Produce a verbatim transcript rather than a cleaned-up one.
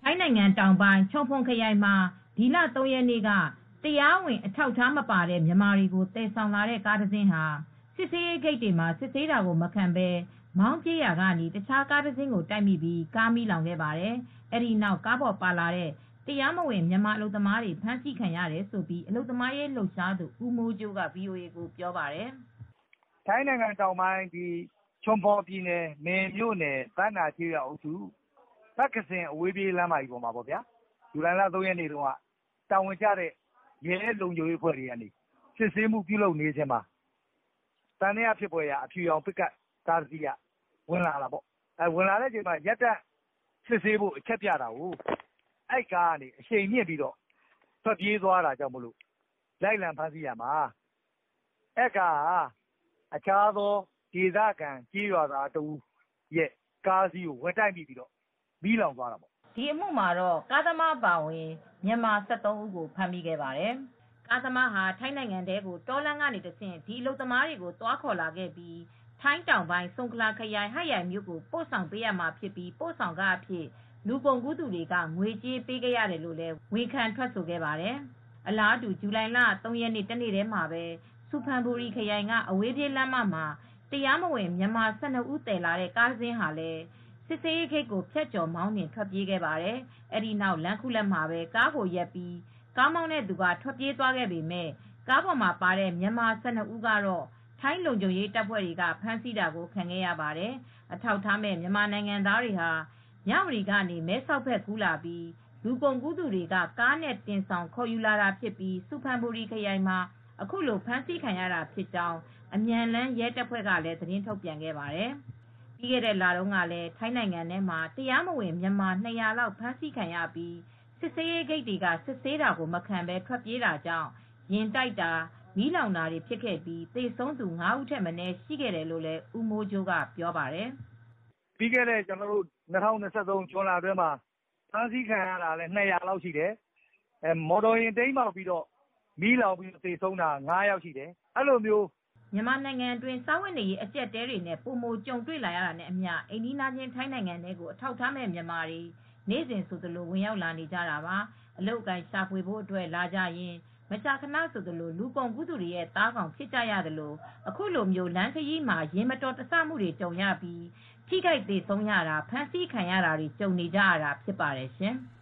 ထိုင်းနိုင်ငံတောင်ပိုင်းချုံဖွန်ခရိုင်မှာဒီလသုံးရက်နေ့ကတရားဝင်အထောက်အထားမပါတဲ့မြန်မာတွေကိုသယ်ဆောင်လာတဲ့ကားတစ်စင်းဟာစစ်ဆေးရေးဂိတ်တွေမှာစစ်ဆေးတာကိုမခံဘဲမောင်းပြေးရာကနေတခြားကားတစ်စင်းကိုတိုက်မိပြီးကားမီးလောင်ခဲ့ပါတယ်။အဲဒီနောက်ကားပေါ်ပါလာတဲ့တရားမဝင်မြန်မာအလုပ်သမားတွေဖမ်းဆီးခံရတယ်လို့အလုပ်သမားရေးလှုပ်ရှားသူဦးမိုးကြိုးက ဗွီအိုအေကိုပြောပါတယ်။"ထိုင်းနိုင်ငံတောင်ပိုင်းချုံဖွန်ပြည်နယ်မယ်မြို့နယ်ဘန့်နာကျေးရွာအုပ်စုတာ့ခ်ခစင်အဝေးပြေးလမ်းမကြီးပေါ်မှာဇူလိုင်လသုံးရက်နေ့တုန်းကတာဝန်ကျတဲ့ရဲလုံခြုံရေးအဖွဲ့တွေကနေစစ်ဆေးမှုပြုလုပ်နေစဉ်မှာသံသယဖြစ်ဖွယ်ရာအဖြူရောင်ပစ်ကပ်ကားတစ်စီးကဝင်လာတာပေါ့။ဝင်လာတဲ့အချိန်မှာရပ်တန့်စစ်ဆေးဖို့အချက်ပြတာကိုအဲဒီကားကနေအရှိန်မြင့်ပြီးထွက်ပြေးသွားတာကြောင့်လိုက်လံဖမ်းဆီးရာမှာအဲဒီကားဟာအခြားသောဒေသခံကျေးရွာသားတဦးရဲ့ကားစီးကိုဝင်တိုက်မိပြီးမီးလောင်သွားတာပေါ့။ဒီအမှုမှာတော့ကားသမားအပါအဝင်မြန်မာ၁၃ဦးကိုဖမ်းမိခဲ့ပါတယ်။ကားသမားဟာထိုင်းနိုင်ငံထဲကိုတောလမ်းကနေတဆင့်ဒီအလုပ်သမားတွေကိုသွားခေါ်လာခဲ့ပြီးထိုင်းတောင်ပိုင်းဆုံခလာခရိုင်ဟတ်ရိုင်မြို့ကိုပို့ဆောင်ပေးရမှာဖြစ်ပြီးပို့ဆောင်ခအဖြစ်လူကုန်ကူးသူတွေကငွေကြေးပေးခဲ့ရတယ်လို့လည်းဝန်ခံထွက်ဆိုခဲ့ပါတယ်။အလားတူဇူလိုင်လသုံးရက်နေ့တနေ့တည်းမှာပဲဆူဖန်ဘူရီခရိုင်ကအဝေးပြေးလမ်းမမှာတရားမဝင်မြန်မာ၁၂ဦးသယ်လာတဲ့ကားတစ်စင်းဟာလည်းစစ်ဆေးရေးဂိတ်ကိုဖြတ်ကျော်မောင်းနှင်ထွက်ပြေးခဲ့ပါတယ်။အဲဒီနောက်လမ်းခုလတ်မှာပဲကားကိုရပ်ပြီးကားမောင်းတဲ့သူကထွက်ပြေးသွားခဲ့ပေမယ့်ကားပေါ်မှာပါတဲ့မြန်မာ၁၂ဦးကတော့ထိုင်းလုံခြုံရေးတပ်ဖွဲ့တွေကဖမ်းဆီးတာကိုခံခဲ့ရပါတယ်။အထောက်အထားမဲ့မြန်မာနိုင်ငံသားတွေဟာမြဝတီကနေမဲဆောက်ဘက်ကူးလာပြီးလူကုန်ကူးသူတွေကကားနဲ့တင်ဆောင်ခေါ်ယူလာတာဖြစ်ပြီးဆူဖန်ဘူရီခရိုင်မှာအခုလိုဖမ်းဆီးခံရတာဖြစ်ကြောင်းအမြန်လန်းရဲတပ်ဖွဲ့ကလည်းသတင်းထုတ်ပြန်ခဲ့ပါတယ်။ပြီးခဲ့တဲ့လတုန်းကလည်းထိုင်းနိုင်ငံထဲမှာတရားမဝင်မြန်မာ၂၀၀လောက်ဖမ်းဆီးခံရပြီးစစ်ဆေးရေးဂိတ်တွေကစစ်ဆေးတာကိုမခံဘဲထွက်ပြေးတာကြောင့်ယာဉ်တိုက်တာမီးလောင်တာတွေဖြစ်ခဲ့ပြီးသေဆုံးသူငါးဦးထက်မနည်းရှိခဲ့တယ်လို့လည်းဦးမိုးကြိုးကပြောပါတယ်။"ပြီးခဲ့တဲ့၂၀၂၃ဇွန်လအတွင်းမှာဖမ်းဆီးခံရတာလည်း၂၀၀လောက်ရှိတယ်။မော်တော်ယာဉ်တိမ်းမှောက်ပြီးမီးလောင်ပြီးသေဆုံးတာငါးယောက်ရှိတယ်။အဲလိုမျိုးမြန်မာနိုင်ငံအတွင်းစားဝတ်နေရေးအကျပ်အတည်းတွေနဲ့ပိုမိုကြုံတွေ့လာရတာနဲ့အမျှအိမ်နီးချင်းထိုင်းနိုင်ငံထဲကိုအထောက်အထားမဲ့မြန်မာတွေနေ့စဉ်ဆိုသလိုဝင်ရောက်လာနေကြတာပါ။အလုပ်အကိုင်ရှာဖွေဖို့အတွက်လာကြရင်းမကြာခဏဆိုသလိုလူကုန်ကူးသူတွေရဲ့သားကောင်ဖြစ်ကြရသလိုအခုလိုမျိုးလမ်းခရီးမှာယာဉ်မတော်တဆမှုတွေကြုံရပြီးထိခိုက်သေဆုံးရတာဖမ်းဆီးခံရတာတွေကြုံနေကြရတာဖြစ်ပါတယ်ရှင်။